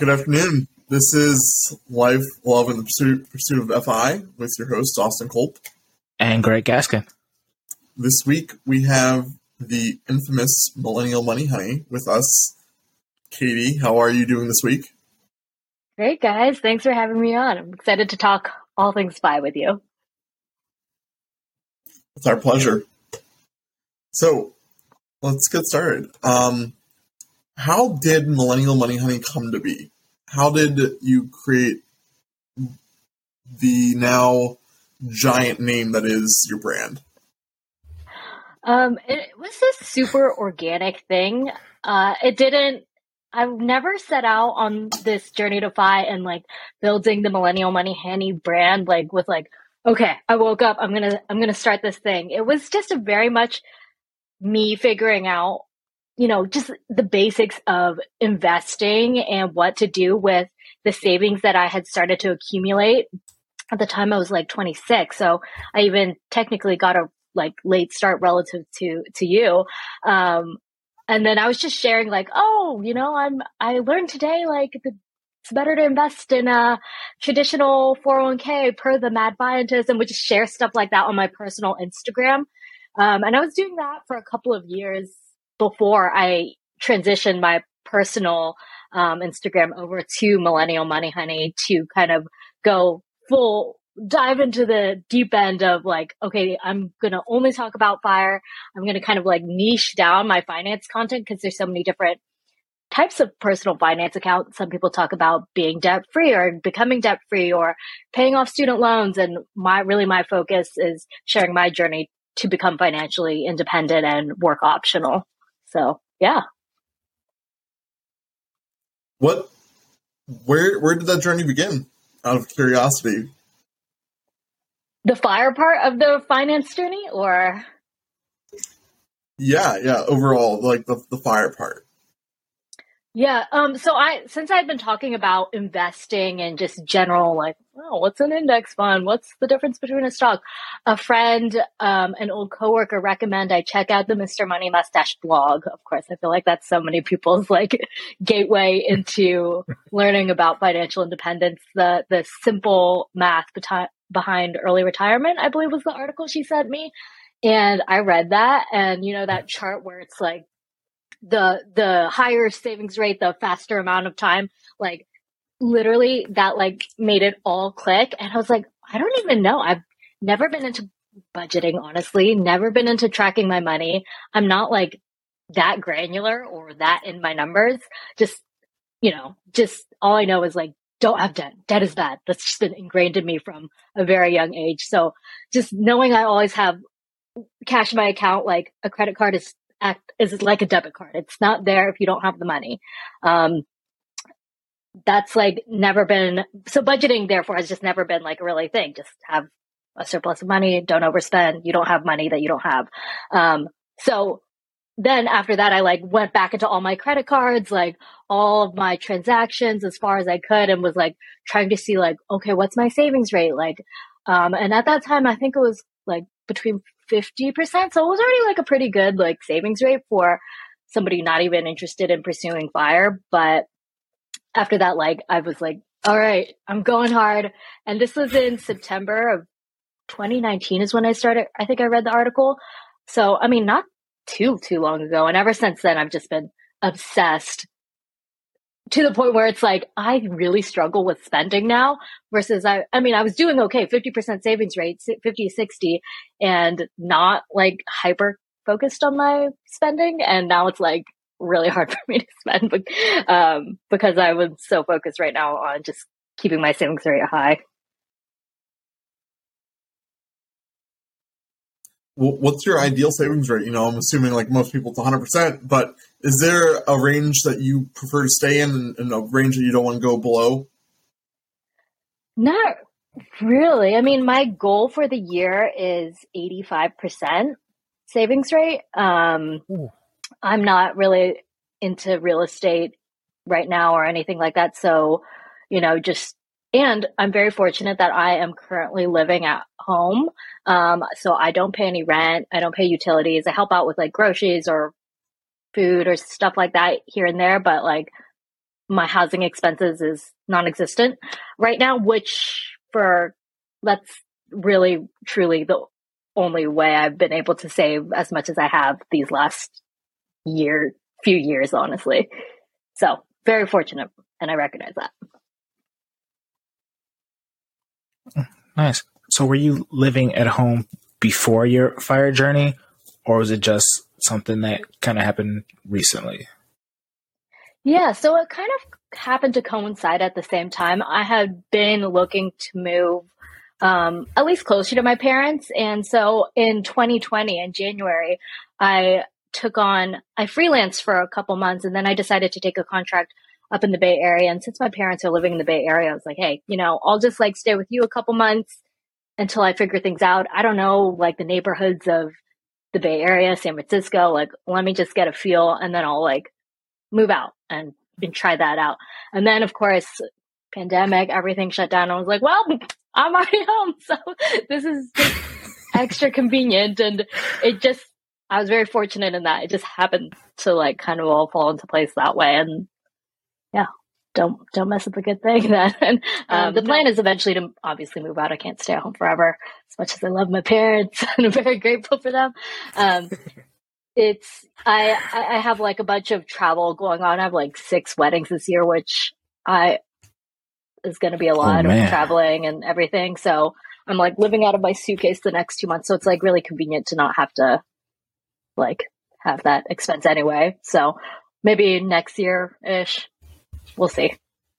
Good afternoon. This is Life, Love, and the Pursuit of FI with your host, Austin Culp. And Greg Gaskin. This week, we have the infamous Millennial Money Honey with us. Katie, how are you doing this week? Great, guys. Thanks for having me on. I'm excited to talk all things FI with you. It's our pleasure. So, let's get started. How did Millennial Money Honey come to be? How did you create the now giant name that is your brand? It was a super organic thing. I've never set out on this journey to FI and building the Millennial Money Honey brand, with okay, I woke up, I'm gonna start this thing. It was just a very much me figuring out, just the basics of investing and what to do with the savings that I had started to accumulate. At the time I was 26. So I even technically got a late start relative to you. And then I was just sharing I learned today, it's better to invest in a traditional 401k per the Mad Scientist, and would just share stuff like that on my personal Instagram. And I was doing that for a couple of years before I transitioned my personal Instagram over to Millennial Money Honey to kind of go full dive into the deep end of okay, I'm going to only talk about FIRE. I'm going to kind of niche down my finance content because there's so many different types of personal finance accounts. Some people talk about being debt free or becoming debt free or paying off student loans. And my focus is sharing my journey to become financially independent and work optional. So, yeah. Where did that journey begin? Out of curiosity. The FIRE part of the finance journey, or? Yeah. Overall, the FIRE part. Yeah. So since I've been talking about investing and just general, what's an index fund? What's the difference between a stock? A friend, an old coworker recommended I check out the Mr. Money Mustache blog. Of course, I feel like that's so many people's gateway into learning about financial independence. The simple math behind early retirement, I believe, was the article she sent me. And I read that, and that chart where it's the higher savings rate, the faster amount of time, literally that made it all click. And I was like, I don't even know. I've never been into budgeting, honestly, never been into tracking my money. I'm not that granular or that in my numbers. Just all I know is don't have debt. Debt is bad. That's just been ingrained in me from a very young age. So just knowing I always have cash in my account, a credit card is like a debit card. It's not there if you don't have the money. That's never been, so budgeting therefore has just never been a really thing. Just have a surplus of money, don't overspend. You don't have money that you don't have. So then after that, I went back into all my credit cards, all of my transactions as far as I could, and was trying to see okay, what's my savings rate? And at that time, I think it was between 50%. So it was already a pretty good savings rate for somebody not even interested in pursuing FIRE. But after that, I was all right, I'm going hard. And this was in September of 2019 is when I started. I think I read the article. So, I mean, not too long ago. And ever since then, I've just been obsessed to the point where it's I really struggle with spending now versus I was doing okay, 50% savings rate, 50 to 60, and not hyper focused on my spending. And now it's really hard for me to spend because I was so focused right now on just keeping my savings rate high. What's your ideal savings rate? I'm assuming most people it's 100%, but is there a range that you prefer to stay in and a range that you don't want to go below? Not really. My goal for the year is 85% savings rate. I'm not really into real estate right now or anything like that. So, and I'm very fortunate that I am currently living at home. So I don't pay any rent. I don't pay utilities. I help out with groceries or food or stuff like that here and there. But my housing expenses is non-existent right now, which that's really truly the only way I've been able to save as much as I have these last few years, honestly. So very fortunate, and I recognize that. Nice. So were you living at home before your fire journey, or was it just something that kind of happened recently? Yeah, so it kind of happened to coincide at the same time. I had been looking to move at least closer to my parents. And so in 2020, in January, I freelanced for a couple months, and then I decided to take a contract up in the Bay Area. And since my parents are living in the Bay Area, I was like, hey, I'll just like stay with you a couple months until I figure things out. I don't know, like the neighborhoods of the Bay Area, San Francisco, like let me just get a feel, and then I'll like move out and try that out. And then of course, pandemic, everything shut down. I was like, well, I'm already home. So this is just extra convenient. And I was very fortunate in that it just happened to like kind of all fall into place that way. And yeah, don't mess with a good thing then. The plan is eventually to obviously move out. I can't stay at home forever, as much as I love my parents and I'm very grateful for them. I have like a bunch of travel going on. I have like 6 weddings this year, which is going to be a lot of traveling and everything. So I'm like living out of my suitcase the next 2 months. So it's like really convenient to not have to like have that expense anyway. So maybe next year-ish, we'll see.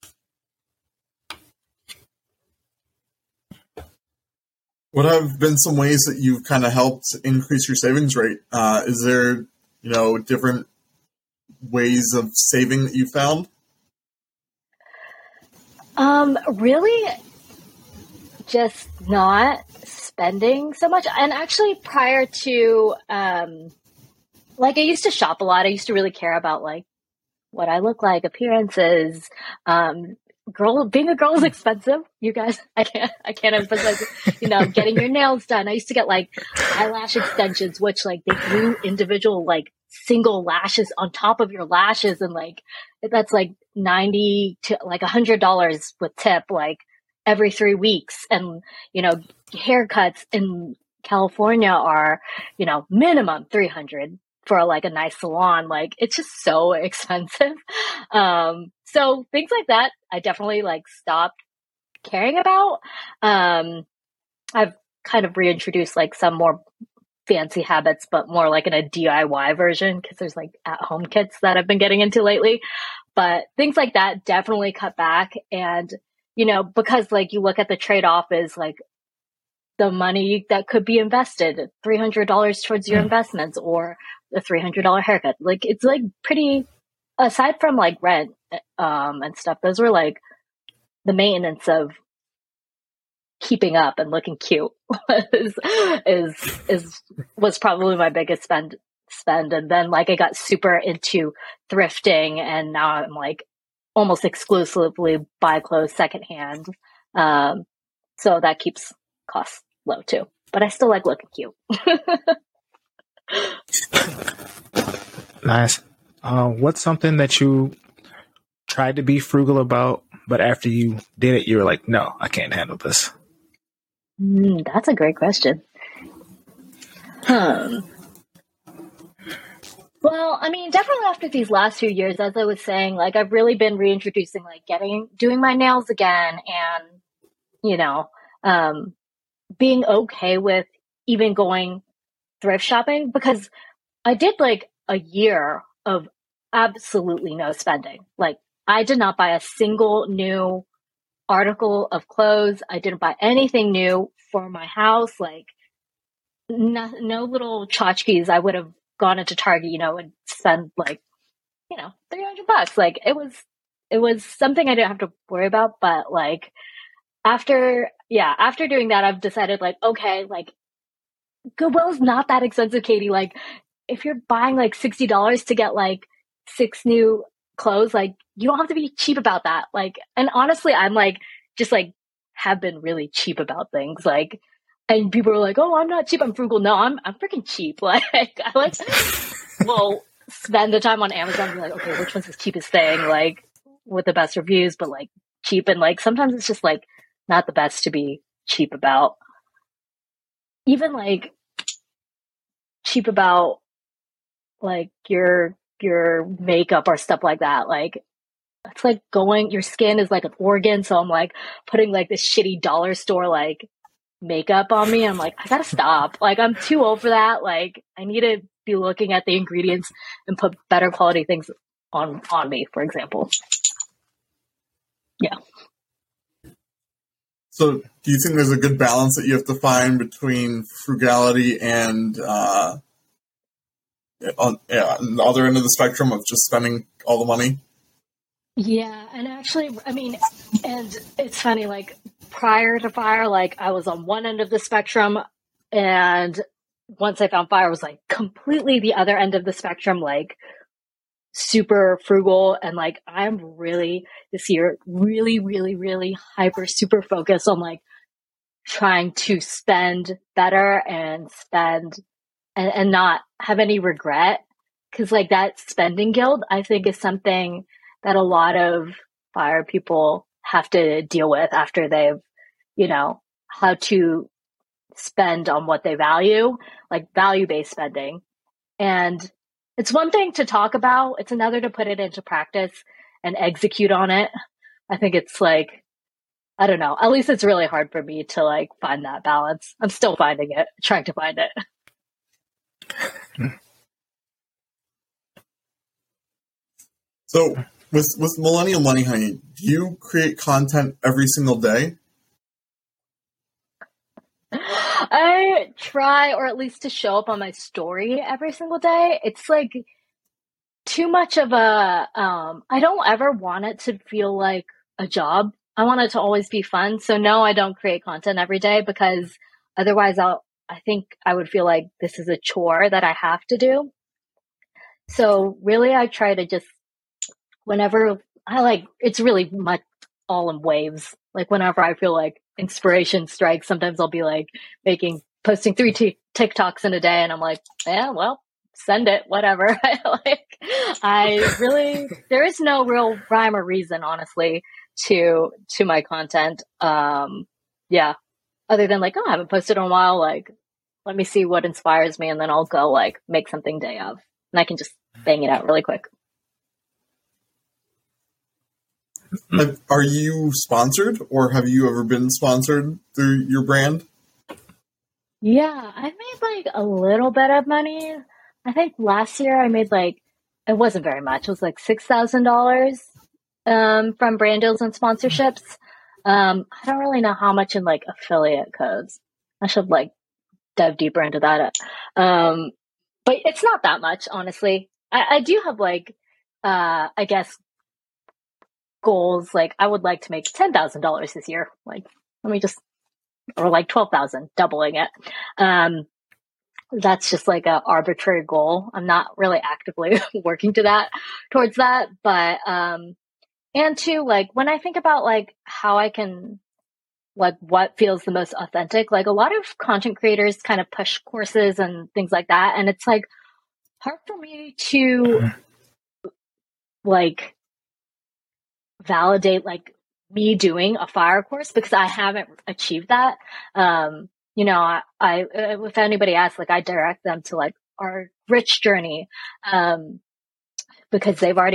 What have been some ways that you've kind of helped increase your savings rate? Is there, different ways of saving that you found? Really just not spending so much. And actually prior to, like I used to shop a lot. I used to really care about like what I look like, appearances. Being a girl is expensive. You guys, I can't emphasize, getting your nails done. I used to get like eyelash extensions, which like they glue individual like single lashes on top of your lashes. And like, that's like $90 to like $100 with tip, like every 3 weeks. And, haircuts in California are, minimum $300 for like a nice salon. Like it's just so expensive. So things like that, I definitely like stopped caring about. I've kind of reintroduced like some more fancy habits, but more like in a DIY version, because there's like at-home kits that I've been getting into lately. But things like that definitely cut back. And, because like you look at the trade-off is like the money that could be invested, $300 towards your investments or a $300 haircut. Like it's like pretty, aside from like rent and stuff, those were like the maintenance of keeping up and looking cute was probably my biggest spend. And then like I got super into thrifting, and now I'm like almost exclusively buy clothes secondhand. So that keeps costs low too, but I still like looking cute. Nice. What's something that you tried to be frugal about, but after you did it, you were like, no, I can't handle this? That's a great question. Well, I mean, definitely after these last few years, as I was saying, like I've really been reintroducing like doing my nails again, and being okay with even going thrift shopping, because I did like a year of absolutely no spending. Like I did not buy a single new article of clothes. I didn't buy anything new for my house. Like no little tchotchkes. I would have gone into Target, and spend like, $300. Like it was something I didn't have to worry about. But like after doing that, I've decided like, okay, like Goodwill's not that expensive, Katie. Like if you're buying like $60 to get like 6 new clothes, like you don't have to be cheap about that. Like, and honestly, I'm like, just like have been really cheap about things. Like, and people are like, oh, I'm not cheap, I'm frugal. No, I'm freaking cheap. Like I like, well, spend the time on Amazon and be like, okay, which one's the cheapest thing? Like with the best reviews, but like cheap. And like sometimes it's just like not the best to be cheap about. Even like cheap about like your makeup or stuff like that. Like it's like your skin is like an organ. So I'm like putting like this shitty dollar store like makeup on me. I'm like, I gotta stop. Like I'm too old for that. Like I need to be looking at the ingredients and put better quality things on me, for example. Yeah. So do you think there's a good balance that you have to find between frugality and on the other end of the spectrum of just spending all the money? Yeah, and actually, I mean, and it's funny, like prior to Fire, like I was on one end of the spectrum, and once I found Fire, I was like completely the other end of the spectrum, like super frugal. And like I'm really this year really, really, really hyper super focused on like trying to spend better and spend and not have any regret. Cause like that spending guilt, I think, is something that a lot of Fire people have to deal with after they've, how to spend on what they value, like value-based spending. And it's one thing to talk about. It's another to put it into practice and execute on it. I think it's like, I don't know. At least it's really hard for me to like find that balance. I'm still finding it, trying to find it. So with Millennial Money Honey, do you create content every single day? I try, or at least to show up on my story every single day. It's like too much of a, I don't ever want it to feel like a job. I want it to always be fun. So no, I don't create content every day because otherwise I think I would feel like this is a chore that I have to do. So really I try to just, whenever it's really much all in waves. Like whenever I feel like inspiration strikes, sometimes I'll be like posting 3 TikToks in a day, and I'm like, yeah, well, send it, whatever. There is no real rhyme or reason, honestly, to my content. Yeah, other than like, oh, I haven't posted in a while. Like, let me see what inspires me, and then I'll go like make something day of, and I can just bang it out really quick. Are you sponsored, or have you ever been sponsored through your brand? Yeah, I made like a little bit of money. I think last year I made like, it wasn't very much. It was like $6,000 from brand deals and sponsorships. I don't really know how much in like affiliate codes. I should like dive deeper into that. But it's not that much, honestly. I do have like, I guess, goals. Like I would like to make $10,000 this year. Like, or like 12,000, doubling it. That's just like an arbitrary goal. I'm not really actively working towards that. But, and two, like when I think about like how I can, like what feels the most authentic, like a lot of content creators kind of push courses and things like that. And it's like hard for me to like validate me doing a Fire course because I haven't achieved that. I if anybody asks, like I direct them to like our Rich journey, because they've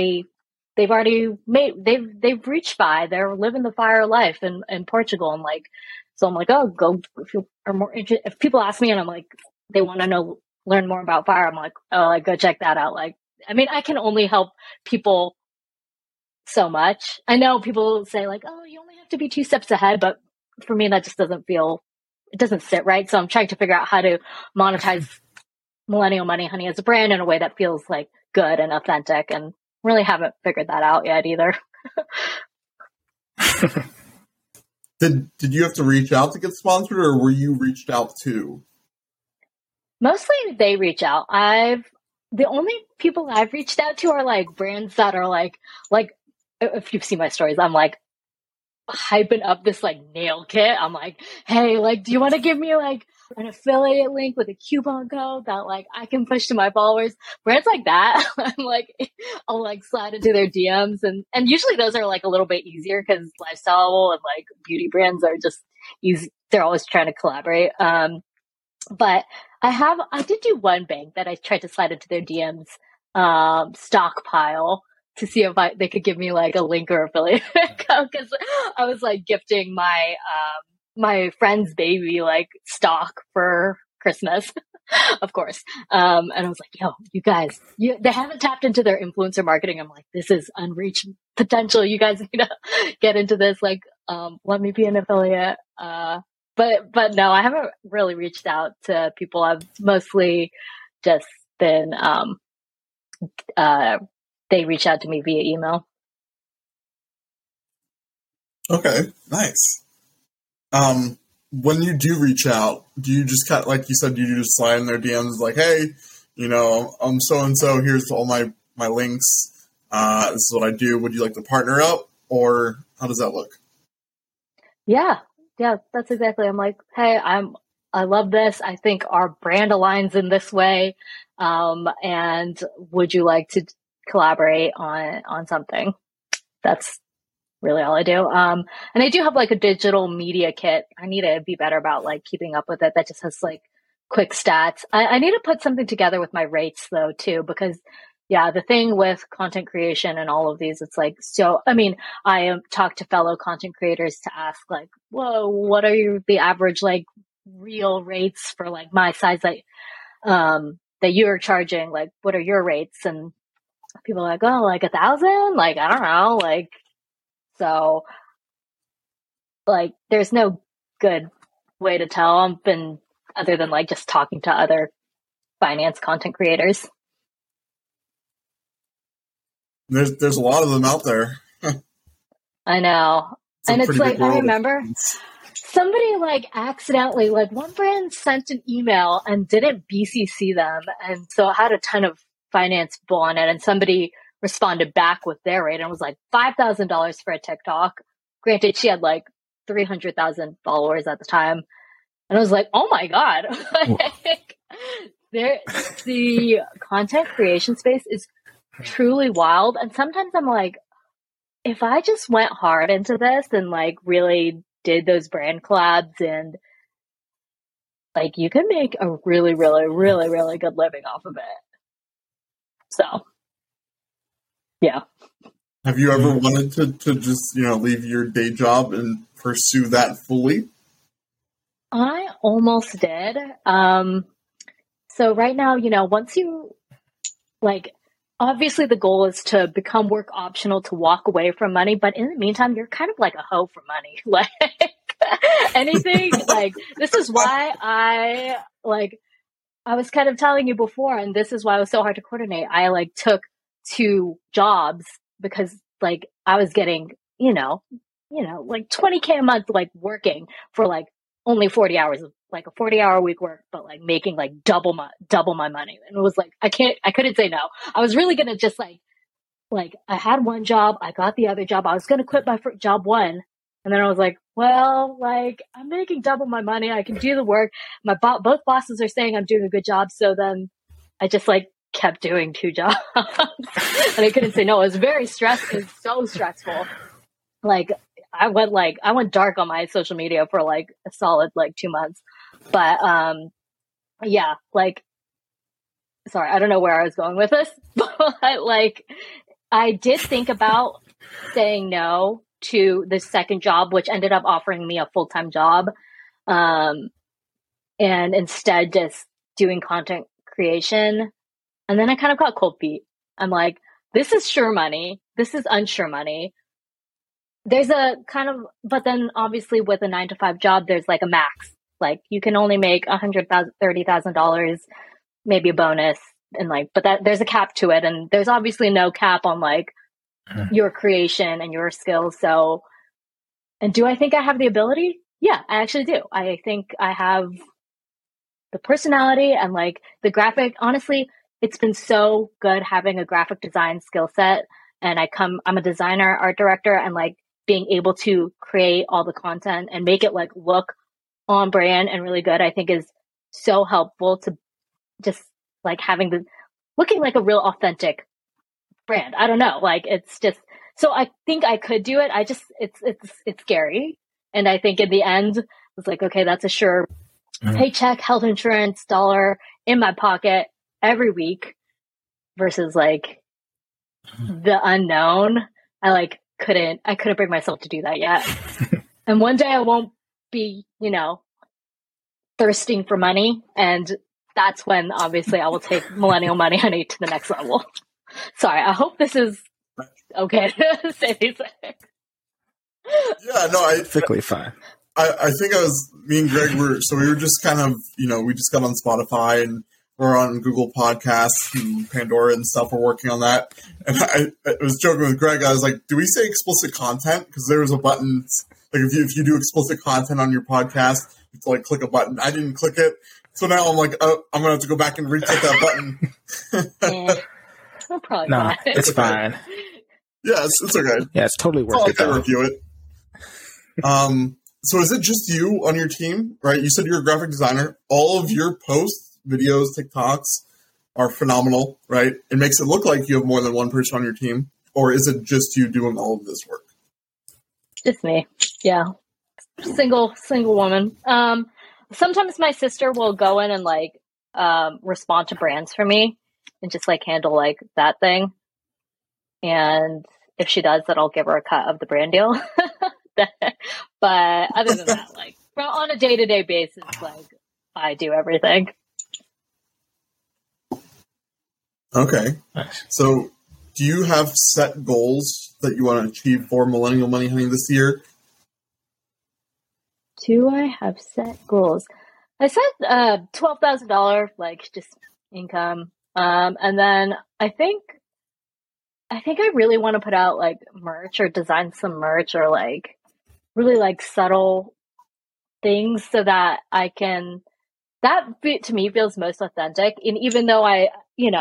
reached Fire. They're living the Fire life in Portugal, and like, so I'm like, oh, go if you are more interested. If people ask me and I'm like, they want to learn more about Fire, I'm like, oh, like go check that out. Like, I mean, I can only help people so much. I know people say like, oh, you only have to be 2 steps ahead, but for me that just doesn't sit right. So I'm trying to figure out how to monetize Millennial Money Honey as a brand in a way that feels like good and authentic, and really haven't figured that out yet either. Did you have to reach out to get sponsored, or were you reached out to? Mostly they reach out. The only people I've reached out to are like brands that are like if you've seen my stories, I'm like hyping up this like nail kit. I'm like, hey, like, do you want to give me like an affiliate link with a coupon code that like I can push to my followers. Brands like that, I'm like, I'll like slide into their DMs, and usually those are like a little bit easier because lifestyle and like beauty brands are just easy. They're always trying to collaborate. But I did do one bank that I tried to slide into their DMs, Stockpile, to see if they could give me like a link or affiliate code, because I was like gifting my friend's baby like stock for Christmas, of course. And I was like, yo, you guys, they haven't tapped into their influencer marketing. I'm like, this is unreached potential. You guys need to get into this. Like, let me be an affiliate. But no, I haven't really reached out to people. I've mostly just been, they reach out to me via email. Okay, nice. When you do reach out, do you just kind of, like you said, you just slide in their DMs like, hey, I'm so-and-so, here's all my links. This is what I do. Would you like to partner up, or how does that look? Yeah, that's exactly. I'm like, hey, I love this. I think our brand aligns in this way. And would you like to collaborate on something? That's really all I do. And I do have like a digital media kit. I need to be better about like keeping up with it. That just has like quick stats. I need to put something together with my rates though too, because yeah, the thing with content creation and all of these, it's like, so, I mean, I talk to fellow content creators to ask like, whoa, what are the average like real rates for like my size that you're charging? Like, what are your rates? And people are like, oh, like 1,000? Like, I don't know. Like, so like, there's no good way to tell them other than like just talking to other finance content creators. There's a lot of them out there. I know. And it's like, I remember somebody like accidentally, like one brand sent an email and didn't BCC them. And so it had a ton of finance bull on it. And somebody responded back with their rate and it was like $5,000 for a TikTok. Granted, she had like 300,000 followers at the time. And I was like, oh my God. Like, the content creation space is truly wild. And sometimes I'm like, if I just went hard into this and like really did those brand collabs, and like you can make a really, really, really, really good living off of it. So yeah. Have you ever wanted to just, leave your day job and pursue that fully? I almost did. So right now, once you like, obviously the goal is to become work optional, to walk away from money. But in the meantime, you're kind of like a hoe for money. Like anything, like this is why I was kind of telling you before, and this is why it was so hard to coordinate. I like took 2 jobs because like I was getting, like 20K a month, like working for like only 40 hours of like a 40-hour week work, but like making like double my money. And it was like, I couldn't say no. I was really going to just like I had one job, I got the other job. I was going to quit my job one. And then I was like, well, like I'm making double my money. I can do the work. Both bosses are saying I'm doing a good job. So then I just like kept doing 2 jobs and I couldn't say no. It was very stressful. It was so stressful. Like I went dark on my social media for like a solid like 2 months. But yeah, like sorry, I don't know where I was going with this, but like I did think about saying no to the second job, which ended up offering me a full-time job. And instead just doing content creation. And then I kind of got cold feet. I'm like, this is sure money. This is unsure money. There's a kind of, but then obviously with a 9-to-5 job, there's like a max. Like you can only make $30,000, maybe a bonus, and like, but there's a cap to it, and there's obviously no cap on like your creation and your skills. So, and do I think I have the ability? Yeah, I actually do. I think I have the personality and like the graphic. Honestly, it's been so good having a graphic design skill set, and I'm a designer, art director, and like being able to create all the content and make it like look on brand and really good, I think is so helpful to just like looking like a real authentic brand. I don't know. Like it's just, so I think I could do it. It's scary. And I think in the end it's like, okay, that's a sure paycheck, health insurance, dollar in my pocket every week versus like the unknown. I couldn't bring myself to do that yet. And one day I won't be, thirsting for money. And that's when obviously I will take Millennial Money Honey to the next level. Sorry, I hope this is okay to say these things. Yeah, no, Perfectly fine. I think me and Greg we were just kind of, we just got on Spotify and we're on Google Podcasts and Pandora and stuff. We're working on that. And I was joking with Greg. I was like, do we say explicit content? Because there was a button, like if you do explicit content on your podcast, you have to like click a button. I didn't click it. So now I'm like, oh, I'm going to have to go back and re-click that button. We'll probably no, it's fine. Yeah, it's okay. Yeah, it's totally worth it. I'll review it. So is it just you on your team, right? You said you're a graphic designer. All of your posts, videos, TikToks are phenomenal, right? It makes it look like you have more than one person on your team. Or is it just you doing all of this work? Just me. Yeah. Single woman. Sometimes my sister will go in and respond to brands for me and just handle that thing. And if she does, then I'll give her a cut of the brand deal. But other than that, on a day-to-day basis, I do everything. Okay. Nice. So do you have set goals that you want to achieve for Millennial Money Honey this year? Do I have set goals? I set $12,000 just income. And then I think I really want to put out merch or design some merch or really subtle things so that I can, to me feels most authentic. And even though I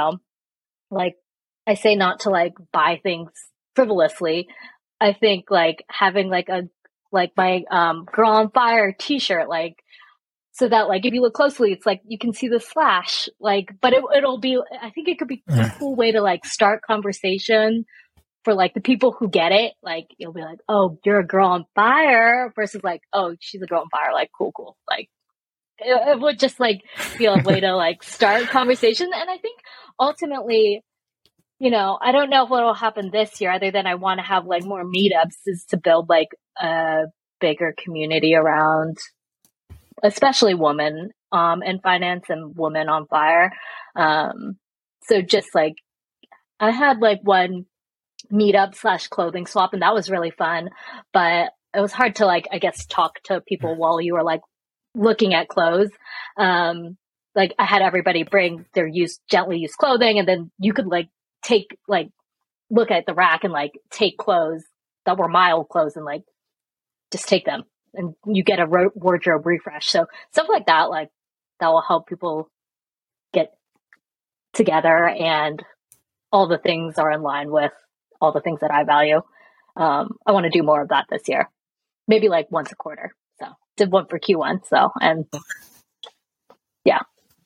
say not to buy things frivolously, I think having my Girl on Fire t-shirt, so that if you look closely, it's you can see the slash, but it'll be, I think it could be a cool way to start conversation for the people who get it. You'll be oh, you're a girl on fire versus oh, she's a girl on fire. Cool. It would just be a way to start conversation. And I think ultimately, I don't know what will happen this year other than I want to have more meetups is to build a bigger community around, especially women in finance and women on fire. So just I had one meetup / clothing swap, and that was really fun, but it was hard to I guess talk to people while you were looking at clothes. I had everybody bring their gently used clothing, and then you could take look at the rack and take clothes that were my old clothes and just take them, and you get a wardrobe refresh. So stuff like that, that will help people get together, and all the things are in line with all the things that I value. I want to do more of that this year, maybe once a quarter. So did one for Q1. So, and yeah.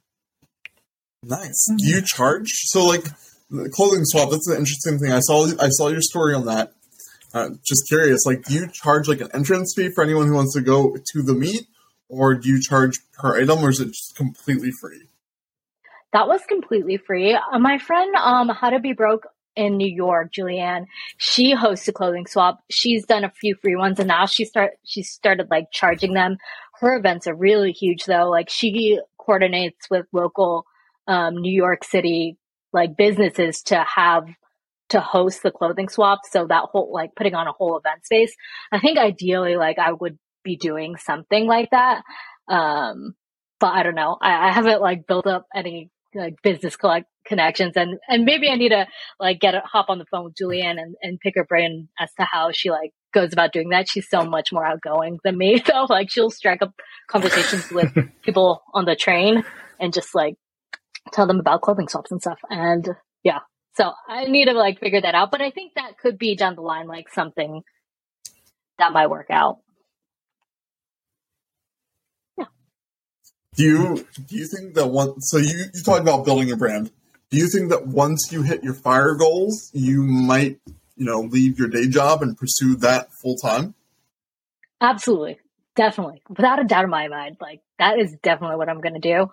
Nice. Do you charge? So the clothing swap, that's an interesting thing. I saw your story on that. Just curious, do you charge an entrance fee for anyone who wants to go to the meet, or do you charge per item, or is it just completely free? That was completely free. My friend, How to Be Broke in New York, Julianne, she hosts a clothing swap. She's done a few free ones, and now she started charging them. Her events are really huge though. She coordinates with local New York City businesses to host the clothing swap. So that whole putting on a whole event space. I think ideally I would be doing something like that. But I don't know. I haven't built up any business connections, and maybe I need to hop on the phone with Julianne and pick her brain as to how she goes about doing that. She's so much more outgoing than me. So she'll strike up conversations with people on the train and just tell them about clothing swaps and stuff. And yeah, so I need to figure that out, but I think that could be down the line, something that might work out. Yeah. Do you think that so you talked about building a brand. Do you think that once you hit your fire goals, you might, leave your day job and pursue that full time? Absolutely. Definitely. Without a doubt in my mind. Like, that is definitely what I'm going to do.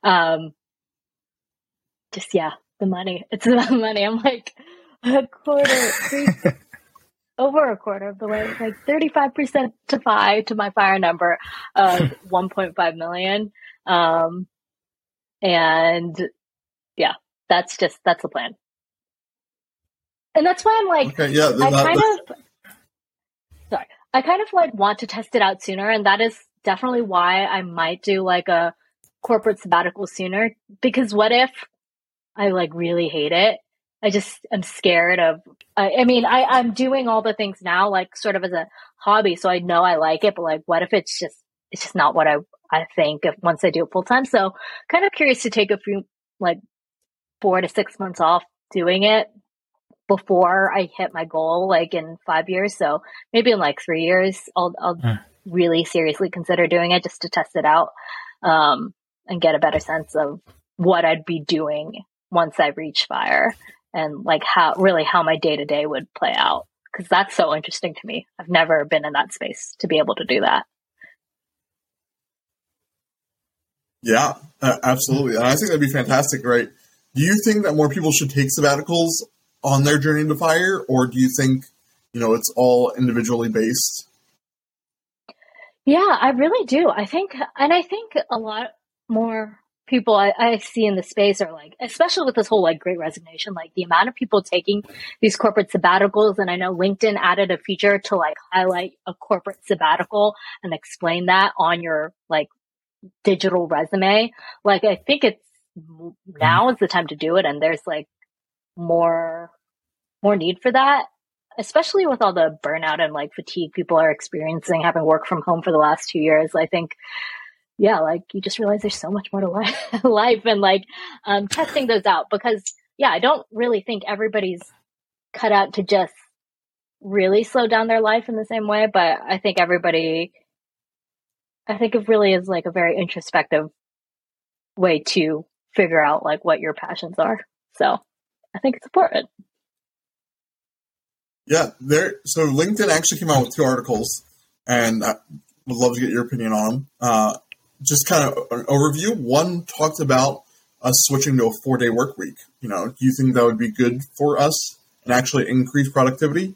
Yeah, the money. It's about money. I'm like over a quarter of the way, like 35% to my fire number of 1.5 million. And yeah, that's the plan. And that's why I'm like, Okay, yeah, I kind of like want to test it out sooner. And that is definitely why I might do like a corporate sabbatical sooner, because what if I like really hate it? I'm scared of, I'm doing all the things now, like sort of as a hobby. So I know I like it, but like, what if it's just not what I think if once I do it full time. So kind of curious to take a few, like 4 to 6 months off doing it before I hit my goal, like in 5 years. So maybe in like 3 years, I'll really seriously consider doing it just to test it out, and get a better sense of what I'd be doing once I reach fire, and like how my day to day would play out. Cause that's so interesting to me. I've never been in that space to be able to do that. Yeah, absolutely. And I think that'd be fantastic, right? Do you think that more people should take sabbaticals on their journey to fire, or do you think, it's all individually based? Yeah, I really do. I think a lot more people I see in the space are like, especially with this whole like great resignation, like the amount of people taking these corporate sabbaticals. And I know LinkedIn added a feature to like highlight a corporate sabbatical and explain that on your like digital resume. Like, I think now is the time to do it. And there's like more need for that, especially with all the burnout and like fatigue people are experiencing having worked from home for the last 2 years. I think, yeah, like you just realize there's so much more to life and like, testing those out, because yeah, I don't really think everybody's cut out to just really slow down their life in the same way. But I think it really is like a very introspective way to figure out like what your passions are. So I think it's important. Yeah, so LinkedIn actually came out with 2 articles, and I would love to get your opinion on them. Just kind of an overview. One talked about us switching to a 4-day work week. Do you think that would be good for us and actually increase productivity?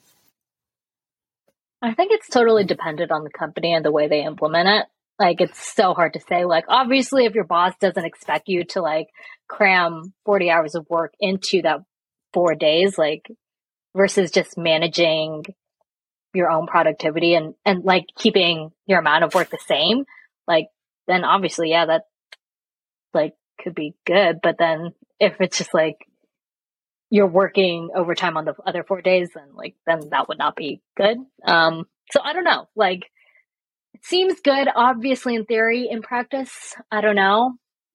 I think it's totally dependent on the company and the way they implement it. Like, it's so hard to say. Like, obviously, if your boss doesn't expect you to like cram 40 hours of work into that 4 days, like, versus just managing your own productivity and like keeping your amount of work the same, like, then obviously, yeah, that like could be good. But then if it's just like you're working overtime on the other 4 days, then that would not be good. So I don't know, like, it seems good, obviously, in theory. In practice, I don't know.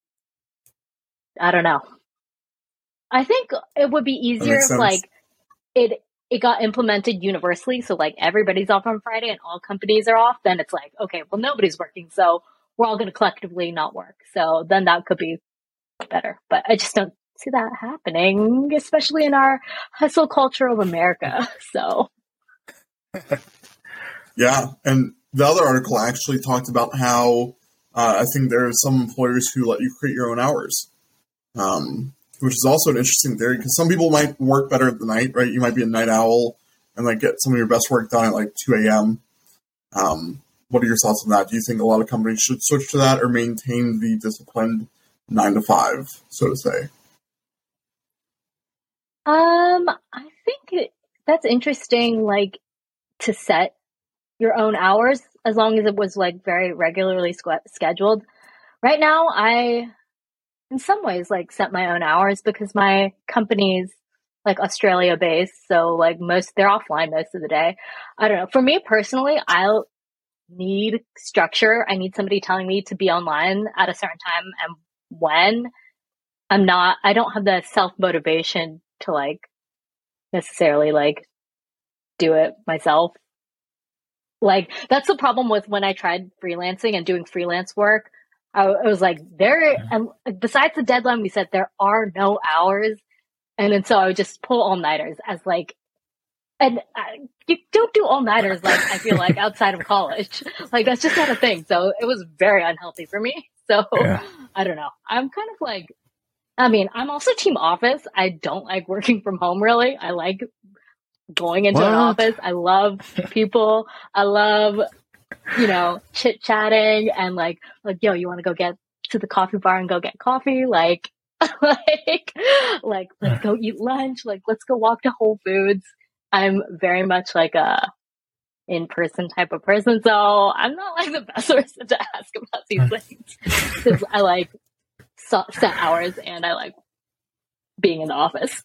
I think it would be easier if like it got implemented universally. So like everybody's off on Friday and all companies are off. Then it's like, okay, well, nobody's working, so we're all going to collectively not work. So then that could be better. But I just don't see that happening, especially in our hustle culture of America. So yeah, and the other article actually talked about how I think there are some employers who let you create your own hours, which is also an interesting theory, because some people might work better at the night, right? You might be a night owl and like get some of your best work done at like 2 a.m. What are your thoughts on that? Do you think a lot of companies should switch to that or maintain the disciplined 9 to 5, so to say? I think that's interesting, like, to set your own hours as long as it was like very regularly scheduled. Right now, I, in some ways, like set my own hours because my company's like Australia based. So like they're offline most of the day. I don't know. For me personally, I'll need structure. I need somebody telling me to be online at a certain time and when. I don't have the self motivation to like necessarily like do it myself. Like, that's the problem with when I tried freelancing and doing freelance work. I was like, and besides the deadline, we said there are no hours. And then so I would just pull all-nighters as like, and you don't do all-nighters, like, I feel like outside of college. Like, that's just not a thing. So it was very unhealthy for me. So I don't know. I'm kind of like, I mean, I'm also team office. I don't like working from home, really. I like going into an office. I love people. I love, chit-chatting and like, yo, you want to go get to the coffee bar and go get coffee? Like, let's go eat lunch. Like, let's go walk to Whole Foods. I'm very much like a in-person type of person. So I'm not like the best person to ask about these things because I like set hours and I like being in the office.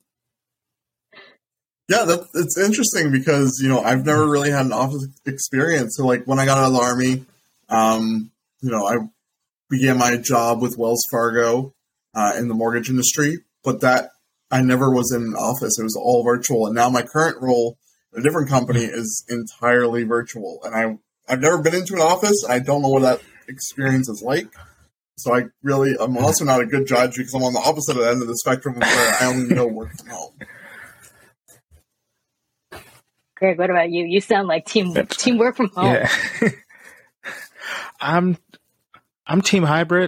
Yeah, it's interesting because, I've never really had an office experience. So like when I got out of the Army, I began my job with Wells Fargo in the mortgage industry, but that I never was in an office. It was all virtual. And now my current role in a different company is entirely virtual. And I've never been into an office. I don't know what that experience is like. So I'm also not a good judge because I'm on the opposite end of the spectrum where I only know work from home. Greg, what about you? You sound like team work from home. Yeah. I'm team hybrid.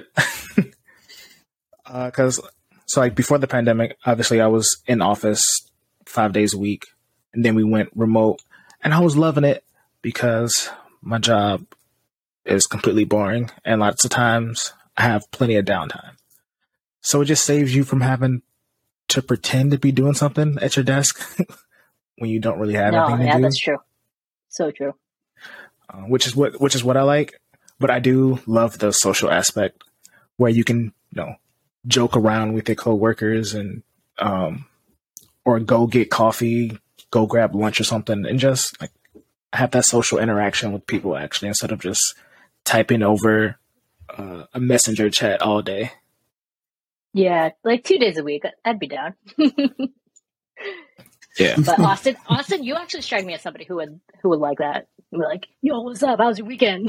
Because before the pandemic, obviously I was in office 5 days a week, and then we went remote, and I was loving it because my job is completely boring, and lots of times I have plenty of downtime. So it just saves you from having to pretend to be doing something at your desk when you don't really have anything to do. Yeah, that's true. So true. Which is what I like, but I do love the social aspect where you can, joke around with your coworkers and or go get coffee, go grab lunch or something, and just like have that social interaction with people actually instead of just typing over a messenger chat all day. Yeah, like 2 days a week, I'd be down. Yeah, but Austin, you actually strike me as somebody who would like that. Be like, yo, what's up? How's your weekend?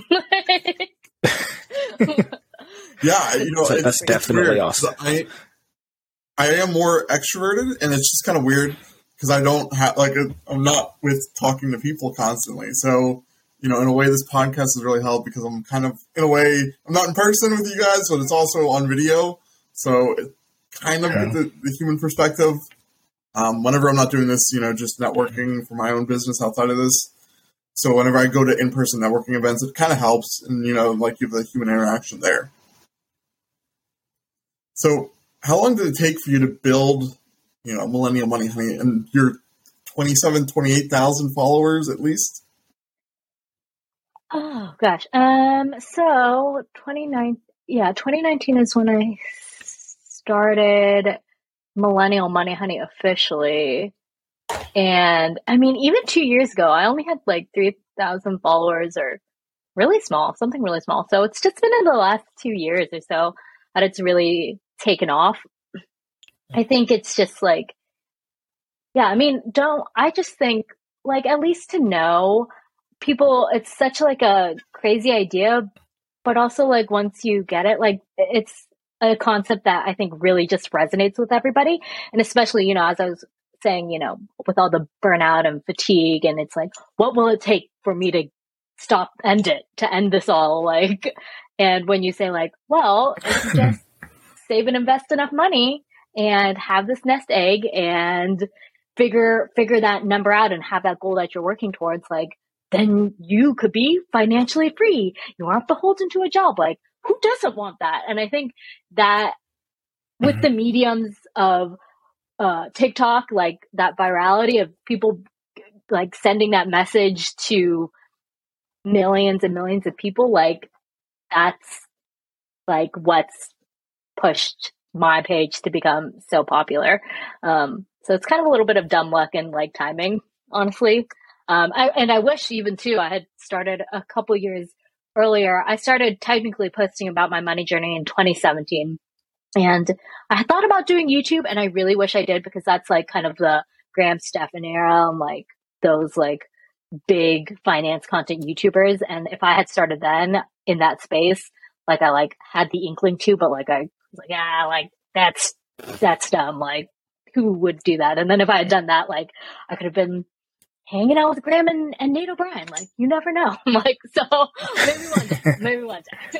Yeah, so that's definitely awesome. I am more extroverted, and it's just kind of weird because I don't have I'm not with talking to people constantly. So, in a way, this podcast has really helped because I'm kind of, in a way, I'm not in person with you guys, but it's also on video. So it kind of get the human perspective. Whenever I'm not doing this, just networking for my own business outside of this. So whenever I go to in-person networking events, it kind of helps. And, you have the human interaction there. So how long did it take for you to build, Millennial Money Honey and your 28,000 followers at least? Oh, gosh. So 2019 is when I started Millennial Money Honey officially. And I mean, even 2 years ago, I only had like 3,000 followers or something really small. So it's just been in the last 2 years or so that it's really taken off. I think it's just like, yeah, I mean, I just think like, at least to know people, it's such like a crazy idea, but also like once you get it, like it's a concept that I think really just resonates with everybody. And especially, as I was saying, with all the burnout and fatigue, and it's like, what will it take for me to end this all? Like, and when you say like, well, if you just save and invest enough money and have this nest egg and figure that number out and have that goal that you're working towards, like, then you could be financially free. You aren't beholden to a job. Like, who doesn't want that? And I think that with the mediums of TikTok, like that virality of people like sending that message to millions and millions of people, like that's like what's pushed my page to become so popular. So it's kind of a little bit of dumb luck and like timing, honestly. I wish even too, I had started a couple years earlier. I started technically posting about my money journey in 2017. And I thought about doing YouTube, and I really wish I did because that's like kind of the Graham Stephan era and like those like big finance content YouTubers. And if I had started then in that space, like I like had the inkling to, but like I was like, like that's dumb. Like who would do that? And then if I had done that, like I could have been hanging out with Graham and Nate O'Brien. Like you never know. Like so maybe one day.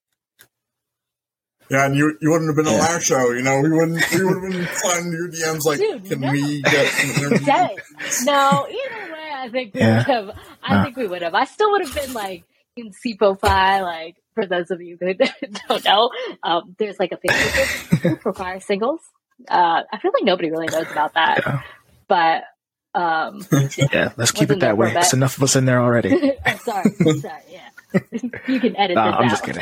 Yeah, and you wouldn't have been on our show, you know. We would have been flying your DMs like, Dude, can we get an interview? No, either way, I think we would have. I think we would have. I still would have been like in CPO-Fi, like for those of you who don't know, there's like a Facebook group for Fire singles. I feel like nobody really knows about that, but yeah, let's keep it that way. There's enough of us in there already. I'm sorry, yeah. You can edit this out. I'm just kidding.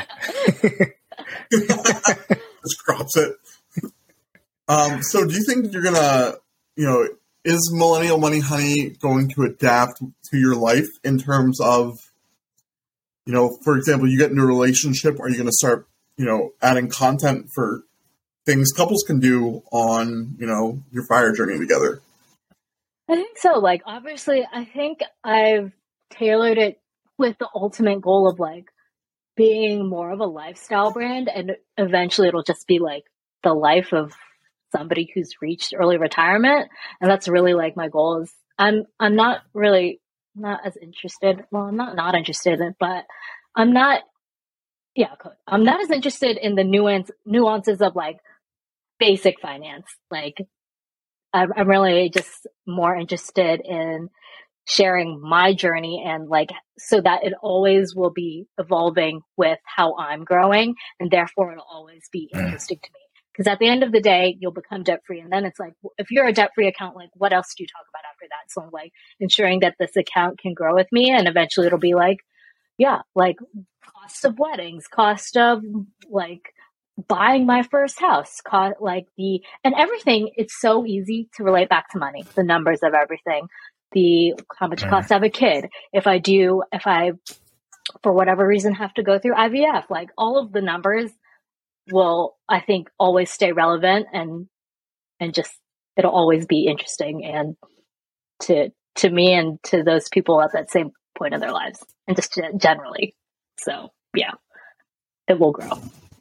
Just crops it. So do you think you're gonna, is Millennial Money Honey going to adapt to your life in terms of, for example, you get into a relationship, are you going to start, adding content for things couples can do on, your fire journey together? I think so. Like, obviously, I think I've tailored it with the ultimate goal of like being more of a lifestyle brand, and eventually it'll just be like the life of somebody who's reached early retirement. And that's really like my goal is I'm not as interested. Well, I'm not interested in it, but I'm not as interested in the nuances of like basic finance. Like I'm really just more interested in sharing my journey and like so that it always will be evolving with how I'm growing, and therefore it'll always be interesting to me. Because at the end of the day, you'll become debt free, and then it's like if you're a debt free account, like what else do you talk about after that? So I'm like ensuring that this account can grow with me, and eventually it'll be like, like cost of weddings, cost of like buying my first house, and everything. It's so easy to relate back to money, the numbers of everything. How much it costs to have a kid. If I, for whatever reason, have to go through IVF, like all of the numbers will, I think, always stay relevant and just, it'll always be interesting and to me and to those people at that same point in their lives and just generally. So yeah, it will grow.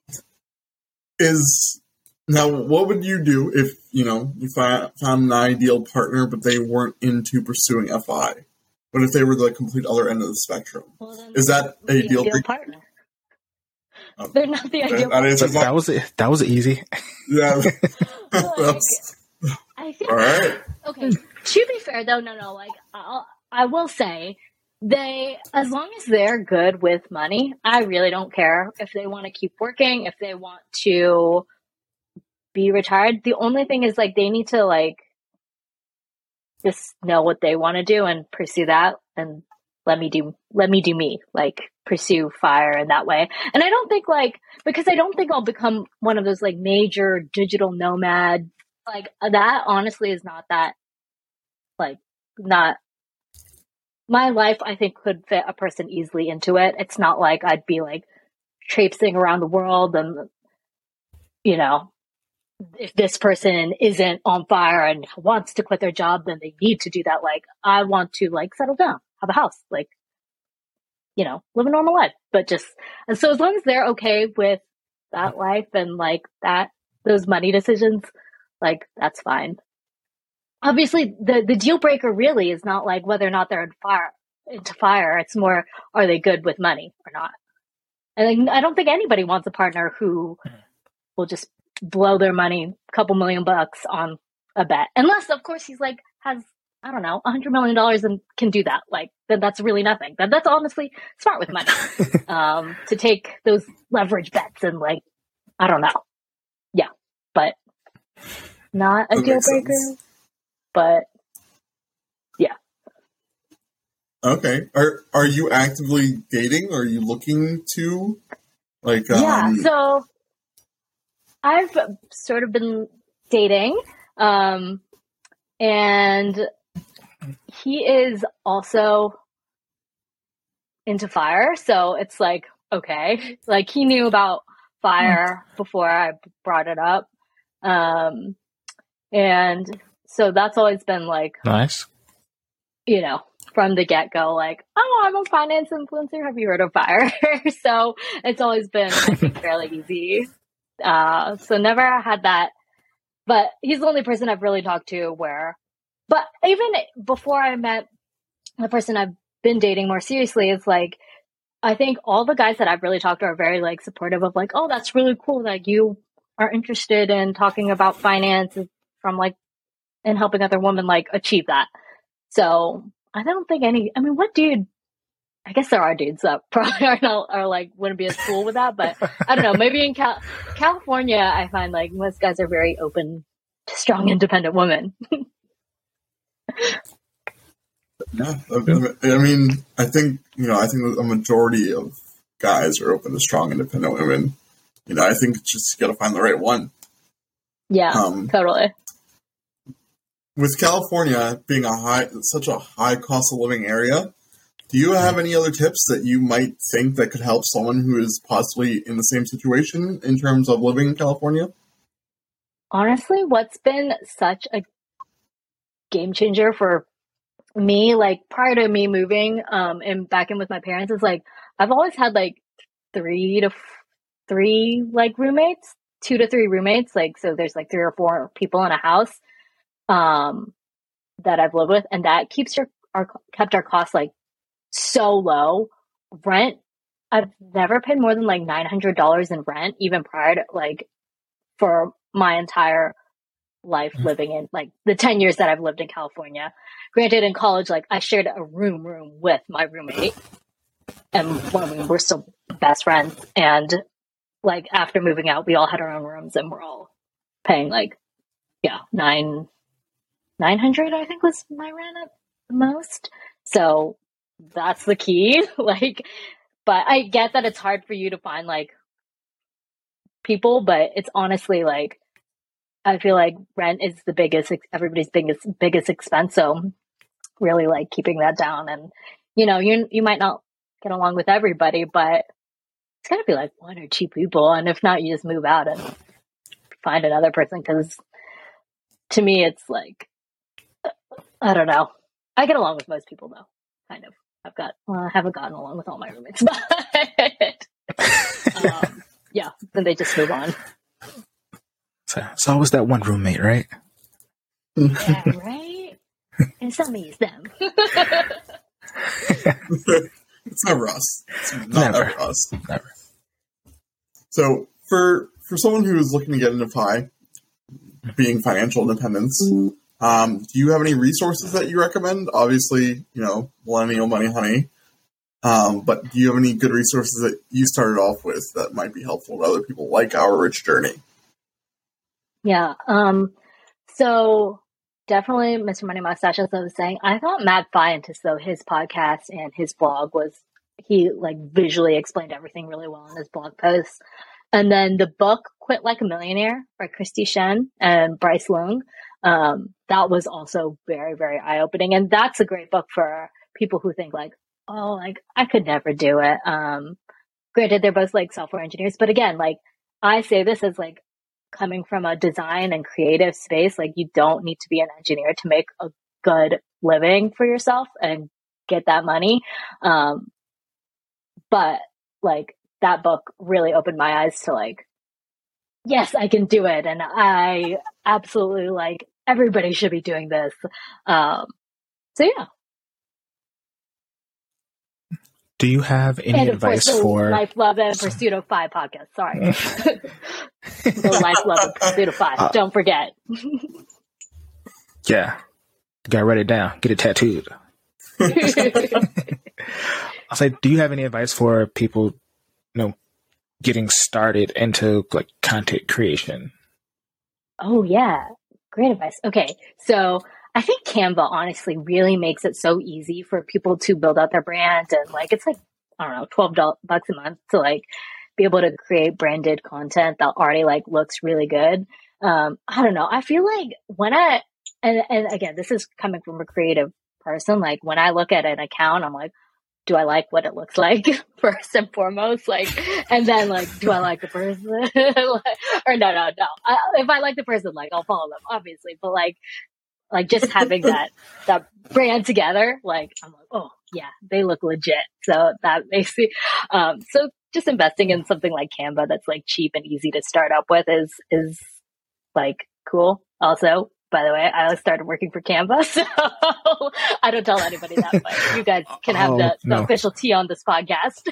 Now, what would you do if, you found an ideal partner, but they weren't into pursuing FI? What if they were the complete other end of the spectrum? Well, is that a deal partner? They're not the ideal partner. That was easy. Yeah. I think, all right. Okay. To be fair, though, no. Like, I will say, as long as they're good with money, I really don't care if they want to keep working, if they want to be retired. The only thing is like they need to like just know what they want to do and pursue that, and let me do me, like pursue fire in that way. And I don't think because I don't think I'll become one of those like major digital nomad, like that honestly is not that not my life. I think could fit a person easily into it. It's not like I'd be like traipsing around the world and if this person isn't on fire and wants to quit their job, then they need to do that. Like, I want to like settle down, have a house, like, live a normal life, and so as long as they're okay with that life and like those money decisions, like that's fine. Obviously the deal breaker really is not like whether or not they're into fire. It's more, are they good with money or not? And I don't think anybody wants a partner who will just blow their money, a couple $1 million on a bet. Unless, of course, he's like, has, I don't know, $100 million and can do that. Like, then that's really nothing. That's honestly smart with money. To take those leverage bets and like, I don't know. Yeah. But not a deal breaker. Sense. But yeah. Okay. Are you actively dating? Are you looking to like, so I've sort of been dating, and he is also into fire. So it's like, okay, like he knew about fire before I brought it up. And so that's always been like, nice. you know, from the get go, like, oh, I'm a finance influencer. Have you heard of Fire? So it's always been, I think, fairly easy. So never had that. But he's the only person I've really talked to where, but even before I met the person I've been dating more seriously, it's like, I think all the guys that I've really talked to are very like supportive of like, oh, that's really cool. Like you are interested in talking about finance from like, and helping other women like achieve that. So I don't think what dude, I guess there are dudes that probably are like, wouldn't be as cool with that, but I don't know, maybe in California, I find like most guys are very open to strong, independent women. Yeah, I mean, I think a majority of guys are open to strong, independent women. I think it's just you got to find the right one. Yeah, totally. With California being such a high cost of living area, do you have any other tips that you might think that could help someone who is possibly in the same situation in terms of living in California? Honestly, what's been such a game changer for me, like prior to me moving and back in with my parents, is like I've always had like 3 to 3 like roommates, 2 to 3 roommates, like so there's like 3 or 4 people in a house that I've lived with, and that kept our costs like so low. Rent, I've never paid more than like $900 in rent, even prior to like for my entire life living in like the 10 years that I've lived in California. Granted, in college, like I shared a room with my roommate, and we were still best friends. And like after moving out, we all had our own rooms, and we're all paying like $900, I think was my rent at the most. So that's the key. Like, but I get that it's hard for you to find like people, but it's honestly like I feel like rent is everybody's biggest expense. So really like keeping that down, and you might not get along with everybody, but it's gotta be like 1 or 2 people, and if not, you just move out and find another person. Because to me, it's like I don't know. I get along with most people though, kind of. I haven't gotten along with all my roommates, but then they just move on. It's always that one roommate, right? Yeah, right? And some me is them. It's never us. It's never us. Never. So for someone who is looking to get into FI, being financial independence, do you have any resources that you recommend? Obviously, Millennial Money Honey. But do you have any good resources that you started off with that might be helpful to other people like our rich journey? Yeah. So definitely Mr. Money Mustache, as I was saying, I thought Matt Fientis, though, his podcast and his blog he like visually explained everything really well in his blog posts. And then the book Quit Like a Millionaire by Christy Shen and Bryce Leung, that was also very, very eye-opening. And that's a great book for people who think like, oh, like I could never do it. Granted, they're both like software engineers, but again, like I say this as like coming from a design and creative space, like you don't need to be an engineer to make a good living for yourself and get that money. But like that book really opened my eyes to like, yes, I can do it. And I absolutely like everybody should be doing this. So yeah. Do you have any advice for Life, Love, and Pursuit of FI podcast? Sorry. The Life, Love, and Pursuit of FI. Don't forget. Yeah. You gotta write it down. Get it tattooed. I'll say, do you have any advice for people, getting started into like content creation? Oh yeah. Great advice. Okay. So I think Canva honestly really makes it so easy for people to build out their brand, and like it's like I don't know, $12 a month to like be able to create branded content that already like looks really good. I don't know. I feel like and again, this is coming from a creative person. Like when I look at an account, I'm like, do I like what it looks like first and foremost? Like, and then like, do I like the person? Or no. If I like the person, like I'll follow them, obviously. But like, Like just having that brand together, like I'm like, oh yeah, they look legit. So that makes me so just investing in something like Canva that's like cheap and easy to start up with is like cool. Also, by the way, I started working for Canva, so I don't tell anybody that, but you guys can have the official tea on this podcast.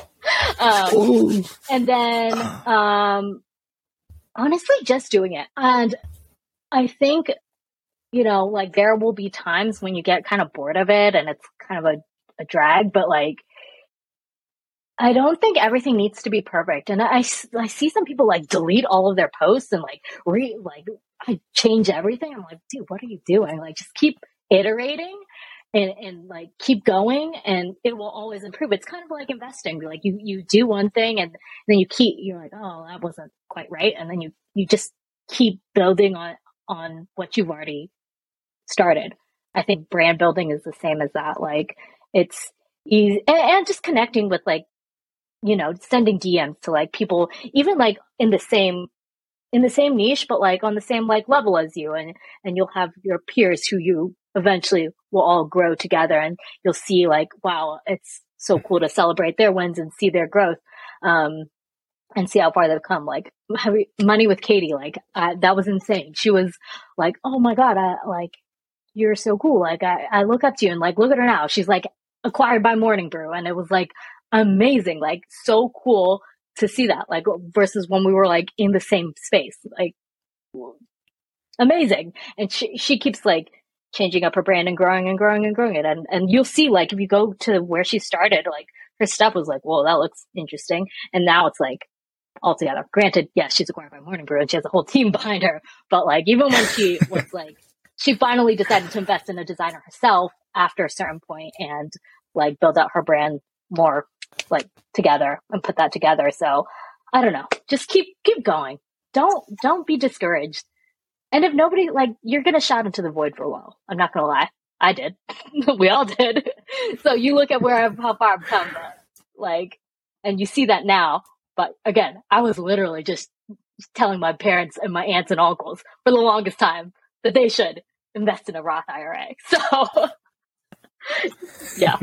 And then honestly, just doing it. And I think, you know, like there will be times when you get kind of bored of it and it's kind of a drag, but like, I don't think everything needs to be perfect. And I see some people like delete all of their posts and like I change everything. I'm like, dude, what are you doing? Like, just keep iterating and like keep going and it will always improve. It's kind of like investing. Like you do one thing and then you're like, oh, that wasn't quite right. And then you just keep building on what you've already started. I think brand building is the same as that. Like it's easy and just connecting with like, you know, sending DMs to like people, even like in the same niche, but like on the same like level as you, and you'll have your peers who you eventually will all grow together, and you'll see like, wow, it's so cool to celebrate their wins and see their growth, and see how far they've come. Like Money with Katie, like that was insane. She was like, oh my god, like you're so cool. Like I look up to you, and like look at her now. She's like acquired by Morning Brew, and it was like amazing, like so cool to see that, like versus when we were like in the same space, like amazing. And she keeps like changing up her brand and growing it, and you'll see like if you go to where she started, like her stuff was like, whoa, that looks interesting, and now it's like all together. Granted, yes, she's acquired by Morning Brew and she has a whole team behind her, but like even when she was like, she finally decided to invest in a designer herself after a certain point and like build out her brand more like together and put that together. So I don't know, just keep going. Don't be discouraged. And if nobody, like, you're gonna shout into the void for a while. I'm not gonna lie, I did. We all did. So you look at how far I've come, like, and you see that now. But again, I was literally just telling my parents and my aunts and uncles for the longest time that they should invest in a Roth IRA. So yeah.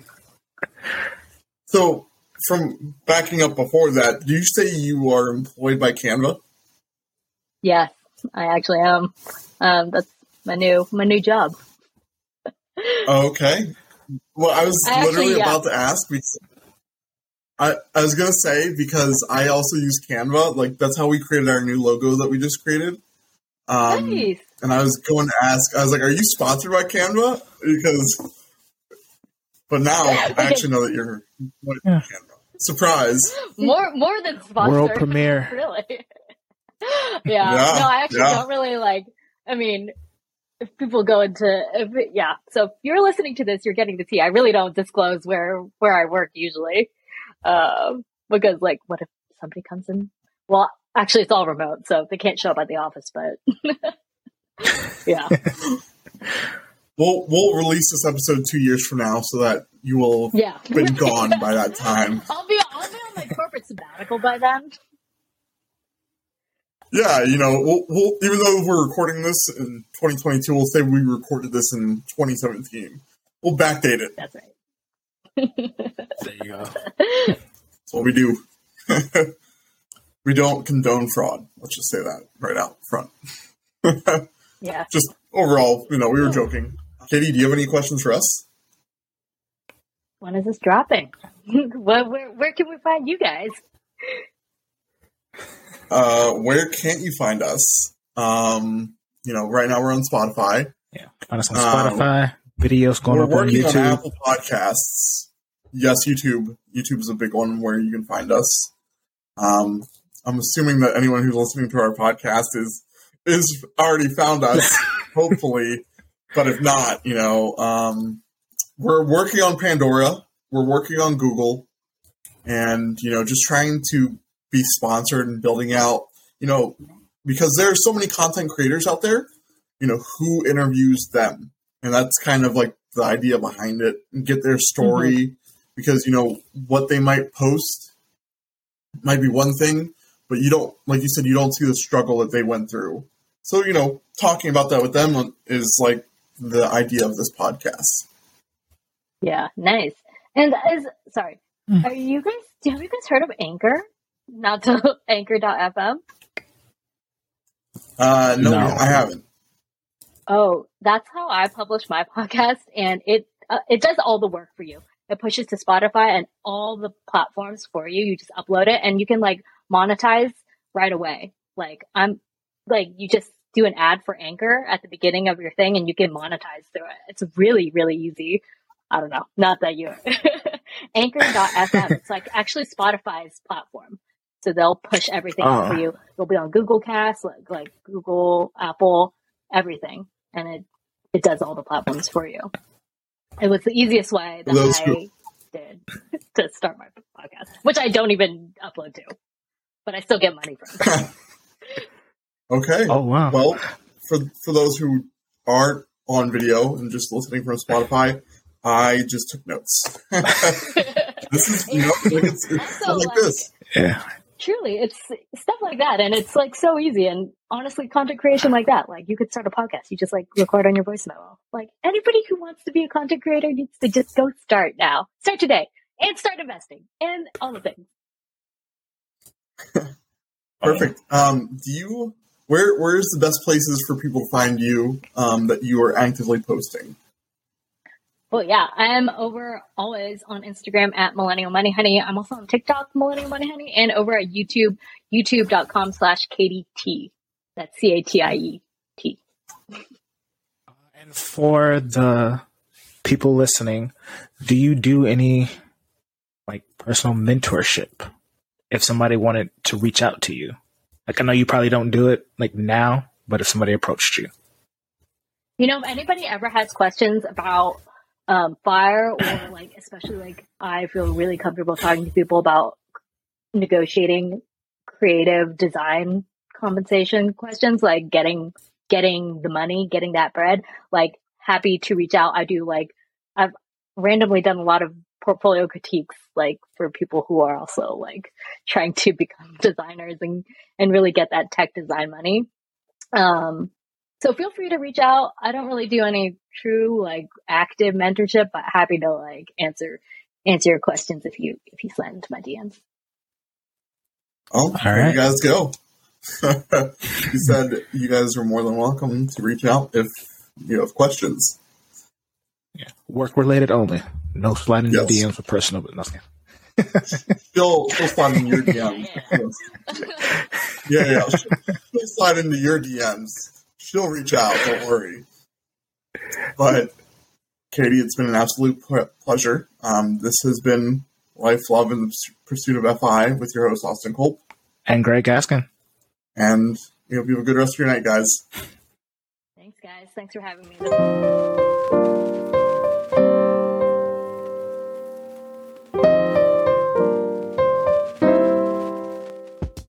So, from backing up before that, do you say you are employed by Canva? Yes, I actually am. That's my new job. Okay. Well, I was literally about to ask because I was going to say, because I also use Canva. Like, that's how we created our new logo that we just created. Nice. And I was going to ask, I was like, are you sponsored by Canva? But now I actually know that you're Canva. Surprise. More than sponsored. World premiere. Really. Yeah. No, I actually don't really like, I mean, if people go into, So if you're listening to this, you're getting the tea. I really don't disclose where I work usually. Because like, what if somebody comes in? Well, actually it's all remote, so they can't show up at the office, but yeah. We'll release this episode 2 years from now so that you will have been gone by that time. I'll be on my corporate sabbatical by then. Yeah, you know, we'll even though we're recording this in 2022, we'll say we recorded this in 2017. We'll backdate it. That's right. There you go. That's what we do. We don't condone fraud. Let's just say that right out front. Yeah. Just overall, you know, we were joking. Katie, do you have any questions for us? When is this dropping? Where can we find you guys? Where can't you find us? You know, right now we're on Spotify. Yeah, find us on Spotify. Videos going up on YouTube. We're working on Apple Podcasts. Yes, YouTube. YouTube is a big one where you can find us. I'm assuming that anyone who's listening to our podcast is already found us, hopefully. But if not, you know, we're working on Pandora. We're working on Google. And, you know, just trying to be sponsored and building out, you know, because there are so many content creators out there, you know, who interviews them. And that's kind of like the idea behind it, and get their story, because, you know, what they might post might be one thing, but you don't, like you said, you don't see the struggle that they went through. So, talking about that with them is like the idea of this podcast. Yeah, nice. And sorry, have you guys heard of Anchor? Not to Anchor.fm? No, I haven't. Oh, that's how I publish my podcast, and it does all the work for you. It pushes to Spotify and all the platforms for you. You just upload it, and you can like monetize right away. You just do an ad for Anchor at the beginning of your thing, and you can monetize through it. It's really, really easy. I don't know. Not that you Anchor.fm. It's like actually Spotify's platform. So they'll push everything out for you. You'll be on Google Cast, like Google, Apple, everything. And it does all the platforms for you. It was the easiest way that I did to start my podcast, which I don't even upload to, but I still get money from. Okay. Oh, wow. Well, for those who aren't on video and just listening from Spotify, I just took notes. This is, it's stuff like this. Yeah. Truly, it's stuff like that, and it's like so easy. And honestly, content creation like that, like you could start a podcast. You just like record on your voice memo. Like anybody who wants to be a content creator needs to just go start now. Start today, and start investing, and all the things. Perfect. Where's the best places for people to find you that you are actively posting? Well, yeah, I am over always on Instagram at Millennial Money Honey. I'm also on TikTok, Millennial Money Honey, and over at YouTube, youtube.com/KatieT. That's CATIET. And for the people listening, do you do any like personal mentorship if somebody wanted to reach out to you? Like, I know you probably don't do it like now, but if somebody approached you. If anybody ever has questions about FIRE, or like, especially like, I feel really comfortable talking to people about negotiating creative design compensation questions, like getting the money, getting that bread, like happy to reach out. I've randomly done a lot of portfolio critiques, like for people who are also like trying to become designers and really get that tech design money. So feel free to reach out. I don't really do any true like active mentorship, but happy to like answer your questions if you slide into my DMs. Oh, there you guys go. You said you guys are more than welcome to reach out if you have questions. Yeah, work related only. No sliding in DMs for personal, but nothing. She'll slide in your DMs. Yeah. She'll slide into your DMs. She'll reach out. Don't worry. But Katie, it's been an absolute pleasure. This has been Life, Love, and the Pursuit of FI with your host Austin Culp and Greg Gaskin. And you have a good rest of your night, guys. Thanks, guys. Thanks for having me.